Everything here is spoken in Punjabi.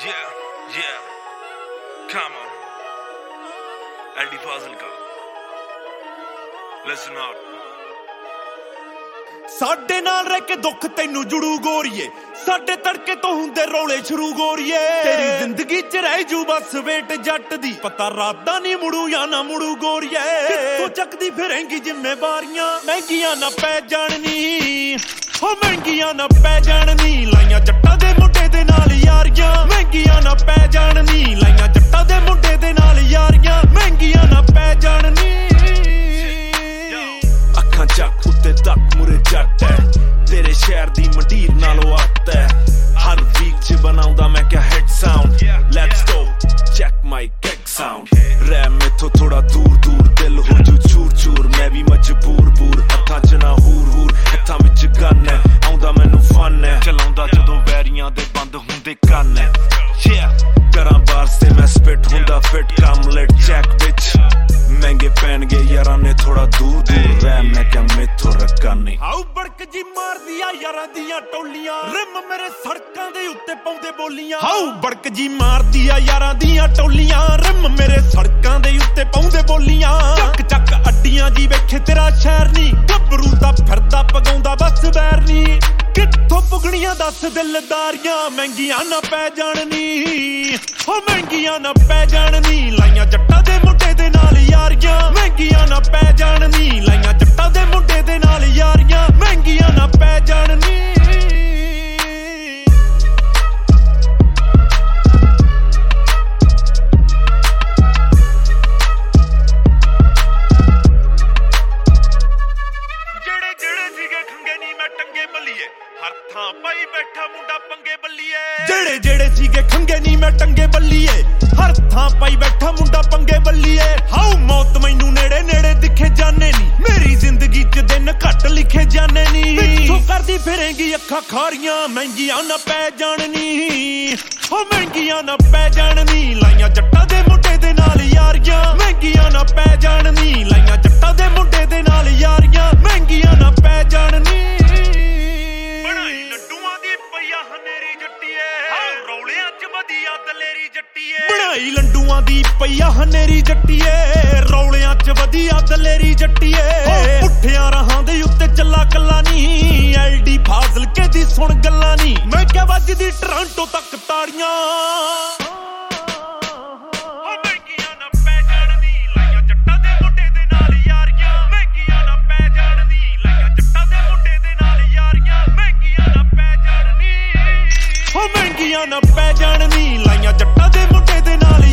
Yeah, come on. LD Fazilka, listen up. ਸਾਡੇ ਨਾਲ ਰਹਿ ਕੇ ਦੁੱਖ ਤੈਨੂੰ ਜੁੜੂ ਗੋਰੀਏ, ਸਾਡੇ ਤੜਕੇ ਤੋਂ ਹੁੰਦੇ ਰੌਲੇ ਸ਼ੁਰੂ ਗੋਰੀਏ। ਤੇਰੀ ਜ਼ਿੰਦਗੀ 'ਚ ਰਹਿ ਜੂ ਬਸ ਵੇਟ ਜੱਟ ਦੀ, ਪਤਾ ਰਾਤਾਂ ਨਹੀਂ ਮੁੜੂ ਜਾਂ ਨਾ ਮੁੜੂ ਗੋਰੀਏ। ਕਿੱਥੋਂ ਚੱਕਦੀ ਫਿਰੇਂਗੀ ਜ਼ਿੰਮੇਵਾਰੀਆਂ, ਮਹਿੰਗੀਆਂ ਨਾ ਪੈ ਜਾਣਨੀ ਹੋ ਮਹਿੰਗੀਆਂ ਨਾ ਪੈ ਜਾਣਨੀ। ਲਾਈਆਂ ਜੱਟਾਂ ਦੇ ਮੁੰਡੇ ਦੇ ਨਾਲ ਯਾਰੀਆਂ, ਮਹਿੰਗੀਆਂ ਨਾ ਪੈ ਜਾਣਨੀ। ਲਾਈਆਂ ਜੱਟਾਂ ਦੇ ਮੁੰਡੇ ਦੇ ਨਾਲ ਯਾਰੀਆਂ, ਮਹਿੰਗੀਆਂ ਨਾ ਪੈ ਜਾਣਨੀ। ਅੱਖਾਂ ਚੱਕ ਉੱਤੇ ਤੱਕ ਮੁਰੇ ਜੱਟ ਹੈ, ਤੇਰੇ ਸ਼ਹਿਰ ਦੀ ਮੰਡੀਰ ਨਾਲੋਂ ਅੱਤ ਹੈ। ਹਰ ਵੀਕ 'ਚ ਬਣਾਉਂਦਾ ਮੈਂ ਕਿਆ hit sound. Let's go check my kick sound. ਰਹਿ ਮੈਥੋਂ ਥੋੜਾ ਦੂਰ ਦੂਰ, ਦਿਲ ਹੋ ਜੂ ਚੂਰ ਚੂਰ। ਮੈਂ ਵੀ ਮਜਬੂਰ ਬੂਰ, ਹੱਥਾਂ 'ਚ ਨਾ ਹੂਰ ਹੂਰ, ਹੱਥਾਂ ਵਿੱਚ ਗਨ ਹੈ। ਆਉਂਦਾ ਮੈਨੂੰ ਫਨ ਹੈ, ਚਲਾਉਂਦਾ ਜਦੋਂ ਵੈਰੀਆਂ ਦੇ ਬੰਦ ਹੁੰਦੇ ਕੰਨ ਹੈ। ਕਰਾਂ ਬਾਰਸ ਤੇ ਮੈਂ ਸਪਿਟ ਹੁੰਦਾ ਫਿਟ, ਕੰਮ ਲੈਟ ਚੈੱਕ ਵਿੱਚ ਮਹਿੰਗੇ ਪੈਣਗੇ ਯਾਰਾਂ ਨੇ ਥੋੜਾ ਦੂਰ ਦੂਰ। ਰਹਿ ਮੈਂ ਕਿਹਾ ਮੈਥੋਂ ਰੱਖਾ ਨਹੀਂ। ਆਉ ਬੜਕ ਜੀ ਮਾਰਦੀ ਆ ਯਾਰਾਂ ਦੀਆਂ ਟੋਲੀਆਂ, ਰਿਮ ਮੇਰੇ ਸੜਕਾਂ ਦੇ ਉੱਤੇ ਪਾਉਂਦੇ ਬੋਲੀਆਂ। ਆਉ ਬੜਕ ਜੀ ਮਾਰਦੀ ਆ ਯਾਰਾਂ ਦੀਆਂ ਟੋਲੀਆਂ, ਰਿਮ ਮੇਰੇ ਸੜਕਾਂ ਦੇ ਉੱਤੇ ਪਾਉਂਦੇ ਬੋਲੀਆਂ। ਚੱਕ ਚੱਕ ਅੱਡੀਆਂ ਜੀ ਵੇਖੇ ਤੇਰਾ ਸ਼ਹਿਰ ਨੀ, ਗੱਭਰੂ ਦਾ ਫਿਰਦਾ ਪਗਾਉਂਦਾ ਬਸ ਵੈਰ ਨੀ। ਕਿੱਥੋਂ ਪੁਗਣੀਆਂ ਦੱਸ ਦਿਲਦਾਰੀਆਂ, ਮਹਿੰਗੀਆਂ ਨਾ ਪੈ ਜਾਣਨੀ ਹੋ ਮਹਿੰਗੀਆਂ ਨਾ ਪੈ ਜਾਣਨੀ। ਲਾਈਆਂ ਜੱਟਾਂ ਦੇ ਮੁੰਡੇ ਦੇ ਨਾਲ ਯਾਰੀਆਂ, ਮਹਿੰਗੀਆਂ ਨਾ ਪੈ ਜਾਣਨੀ। ਲਾਈਆਂ ਜੱਟਾਂ ਦੇ ਮੁੰਡੇ ਦੇ ਨਾਲ ਯਾਰੀਆਂ, ਮਹਿੰਗੀਆਂ ਨਾ ਪੈ ਜਾਣਨੀ। ਜਿਹੜੇ ਸੀਗੇ ਖੰਗੇ ਨੀ ਮੈਂ ਟੰਗੇ ਬੱਲੀਏ, ਹਰ ਥਾਂ ਪਾਈ ਬੈਠਾ ਮੁੰਡਾ ਪੰਗੇ ਬੱਲੀਏ। ਜਿਹੜੇ ਸੀਗੇ ਖੰਗੇ ਨੀ ਮੈਂ ਟੰਗੇ ਬੱਲੀਏ, ਹਰ ਥਾਂ ਪਾਈ ਬੈਠਾ ਮੁੰਡਾ ਪੰਗੇ ਬੱਲੀਏ। ਹਾਉ ਮੌਤ ਮੈਨੂੰ ਨੇੜੇ ਨੇੜੇ ਦਿਖੇ ਜਾਣੇ ਨੀ, ਮੇਰੀ ਜ਼ਿੰਦਗੀ 'ਚ ਦਿਨ ਘੱਟ ਲਿਖੇ ਜਾਣੇ ਨੀ। ਪਿੱਛੋਂ ਕਰਦੀ ਫਿਰੇਂਗੀ ਅੱਖਾਂ ਖਾਰੀਆਂ, ਮਹਿੰਗੀਆਂ ਨਾ ਪੈ ਜਾਣਨੀ ਹੋ ਮਹਿੰਗੀਆਂ ਨਾ ਪੈ ਜਾਣਨੀ। ਲਾਈਆਂ ਜੱਟਾਂ ਦੇ ਮੁੰਡੇ ਦੇ ਨਾਲ ਯਾਰੀਆਂ, ਮਹਿੰਗੀਆਂ ਨਾ ਪੈ ਜਾਣਨੀ। ਲਾਈਆਂ ਜੱਟਾਂ ਦੇ ਮੁੰਡੇ ਦੇ ਨਾਲ ਯਾਰੀਆਂ, ਮਹਿੰਗੀਆਂ ਨਾ ਪੈ ਜਾਣਨੀ। ਬਣਾਈ ਲੱਡੂਆਂ ਦੀ ਪਈਆ ਹਨੇਰੀ ਜੱਟੀਏ, ਰੌਲਿਆਂ 'ਚ ਵਧੀਆ ਦਲੇਰੀ ਜੱਟੀਏ। ਬਣਾਈ ਲੰਡੂਆਂ ਦੀ ਪਈਆ ਹਨੇਰੀ ਜੱਟੀਏ, ਰੌਲਿਆਂ 'ਚ ਵਧੀਆ ਦਲੇਰੀ ਜੱਟੀਏ। ਪੁੱਠਿਆਂ ਰਾਹਾਂ ਦੇ ਉੱਤੇ ਚੱਲਾ ਕੱਲਾ ਨੀ, ਐਲਡੀ ਫਾਜ਼ਿਲਕੇ ਦੀ ਸੁਣ ਗੱਲਾਂ ਨੀ। ਮੈਂ ਕਿਹਾ ਵੱਜਦੀ ਟੋਰਾਂਟੋ ਤੱਕ ਤਾੜੀਆਂ। ਮਹਿੰਗੀਆਂ ਨਾ ਪੈ ਜਾਣਨੀ, ਲਾਈਆਂ ਜੱਟਾਂ ਦੇ ਮੁੰਡੇ ਦੇ ਨਾਲ